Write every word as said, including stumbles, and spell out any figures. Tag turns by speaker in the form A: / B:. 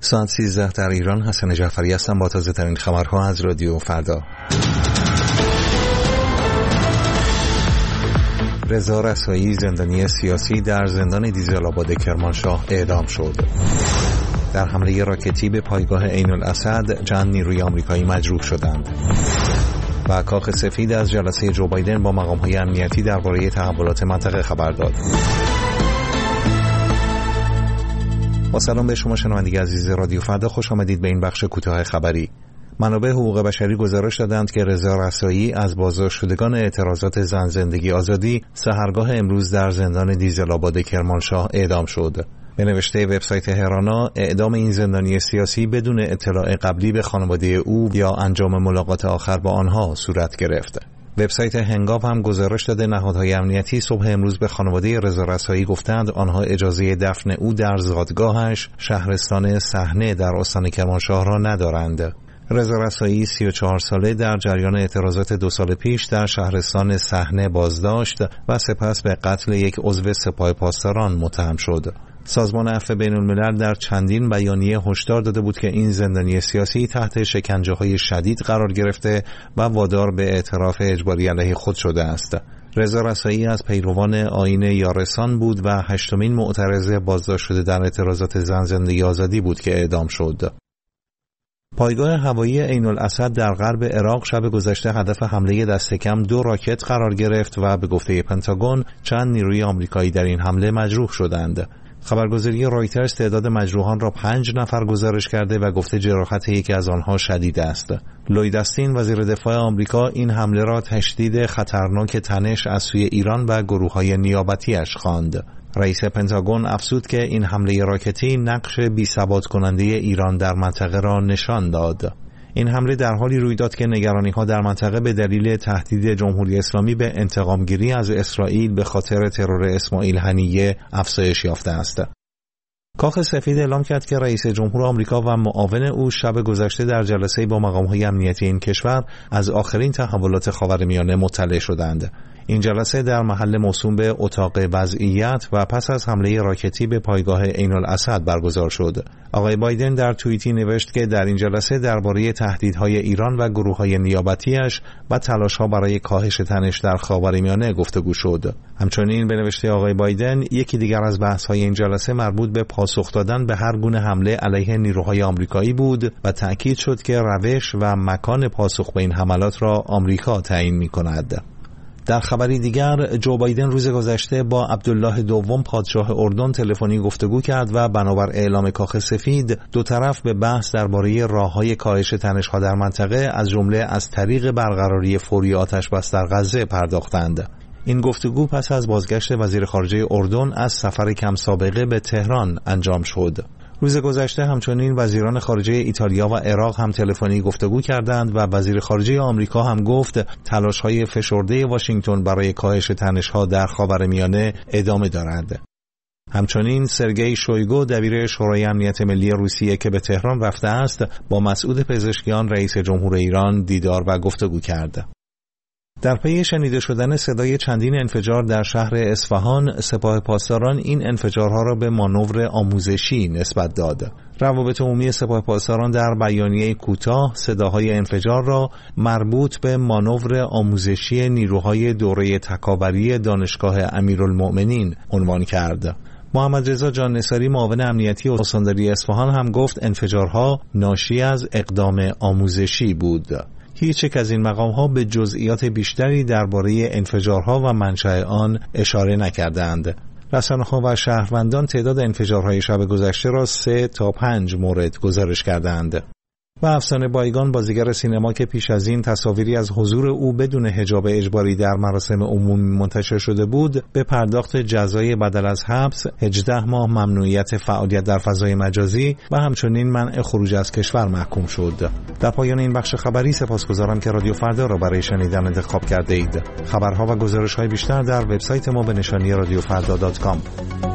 A: ساعت سیزده در ایران. حسن جعفری هستم با تازه ترین خبرها از رادیو فردا. رضا رسایی زندانی سیاسی در زندان دیزل‌آباد کرمانشاه اعدام شد. در حمله راکتی به پایگاه عین الاسد چند نیروی آمریکایی مجروح شدند. و کاخ سفید از جلسه جو بایدن با مقام‌های امنیتی درباره تحولات منطقه خبر داد. با سلام به شما شنوندگان عزیز رادیو فردا، خوش آمدید به این بخش کوتاه خبری. منابع حقوق بشری گزارش دادند که رضا رسایی از بازداشت شدگان اعتراضات زن زندگی آزادی سحرگاه امروز در زندان دیزل‌آباد کرمانشاه اعدام شد. به نوشته وبسایت هرانا، اعدام این زندانی سیاسی بدون اطلاع قبلی به خانواده او یا انجام ملاقات آخر با آنها صورت گرفت. وبسایت هنگام هم گزارش داده نهادهای امنیتی صبح امروز به خانواده رضا رسایی گفتند آنها اجازه دفن او در زادگاهش شهرستان صحنه در استان کرمانشاه را ندارند. رضا رسایی سی و چهار ساله در جریان اعتراضات دو سال پیش در شهرستان صحنه بازداشت و سپس به قتل یک عضو سپاه پاسداران متهم شد. سازمان عفو بین الملل در چندین بیانیه هشدار داده بود که این زندانی سیاسی تحت شکنجه‌های شدید قرار گرفته و وادار به اعتراف اجباری علیه خود شده است. رضا رسایی از پیروان آیین یارسان بود و هشتمین معترض بازداشت شده در اعتراضات زن زندگی آزادی بود که اعدام شد. پایگاه هوایی عین الاسد در غرب عراق شب گذشته هدف حمله دست کم دو راکت قرار گرفت و به گفته پنتاگون چند نیروی آمریکایی در این حمله مجروح شدند. خبرگزاری رایترز تعداد مجروحان را پنج نفر گزارش کرده و گفته جراحت یکی از آنها شدید است. لوید استین وزیر دفاع آمریکا این حمله را تشدید خطرناک تنش از سوی ایران و گروه‌های نیابتی‌اش خواند. رئیس پنتاگون افزود که این حمله راکتی نقش بی‌ثبات کننده ایران در منطقه را نشان داد. این حمله در حالی روی داد که نگرانی‌ها در منطقه به دلیل تهدید جمهوری اسلامی به انتقام‌گیری از اسرائیل به خاطر ترور اسماعیل هنیه افزایش یافته است. کاخ سفید اعلام کرد که رئیس جمهور آمریکا و معاون او شب گذشته در جلسه با مقام‌های امنیتی این کشور از آخرین تحولات خاورمیانه مطلع شدند. این جلسه در محل موسوم به اتاق وضعیت و پس از حمله راکتی به پایگاه عین الاسد برگزار شد. آقای بایدن در توییتی نوشت که در این جلسه درباره تهدیدهای ایران و گروه‌های نیابتی‌اش و تلاش‌ها برای کاهش تنش در خاورمیانه گفتگو شد. همچنین به نوشته آقای بایدن یکی دیگر از بحث‌های این جلسه مربوط به پاسخ دادن به هر گونه حمله علیه نیروهای آمریکایی بود و تأکید شد که روش و مکان پاسخ به این حملات را آمریکا تعیین می‌کند. در خبری دیگر، جو بایدن روز گذشته با عبدالله دوم پادشاه اردن تلفنی گفتگو کرد و بنابر اعلام کاخ سفید دو طرف به بحث درباره راه‌های کاهش تنش‌ها در منطقه از جمله از طریق برقراری فوری آتش بس در غزه پرداختند. این گفتگو پس از بازگشت وزیر خارجه اردن از سفر کم سابقه به تهران انجام شد. روز گذشته همچنین وزیران خارجه ایتالیا و عراق هم تلفنی گفتگو کردند و وزیر خارجه آمریکا هم گفت تلاش‌های فشرده واشنگتن برای کاهش تنش‌ها در خاورمیانه ادامه دارد. همچنین سرگئی شویگو دبیر شورای امنیت ملی روسیه که به تهران رفته است با مسعود پزشکیان رئیس جمهور ایران دیدار و گفتگو کرد. در پی شنیده شدن صدای چندین انفجار در شهر اصفهان، سپاه پاسداران این انفجارها را به مانور آموزشی نسبت داد. روابط عمومی سپاه پاسداران در بیانیه کوتاه صداهای انفجار را مربوط به مانور آموزشی نیروهای دوره تکاوری دانشگاه امیرالمؤمنین عنوان کرد. محمد رضا جان نثاری معاون امنیتی استانداری اصفهان هم گفت انفجارها ناشی از اقدام آموزشی بود. هیچ یک از این مقام‌ها به جزئیات بیشتری درباره انفجارها و منشأ آن اشاره نکردند. رسانه‌ها و شهروندان تعداد انفجارهای شب گذشته را سه تا پنج مورد گزارش کردند. و افسانه بایگان بازیگر سینما که پیش از این تصاویری از حضور او بدون حجاب اجباری در مراسم عمومی منتشر شده بود، به پرداخت جزای بدل از حبس، هجده ماه ممنوعیت فعالیت در فضای مجازی و همچنین منع خروج از کشور محکوم شد. در پایان این بخش خبری سپاسگزارم که رادیو فردا را برای شنیدن انتخاب کرده اید. خبرها و گزارش‌های بیشتر در وبسایت ما به نشانی رادیو فردا دات کام.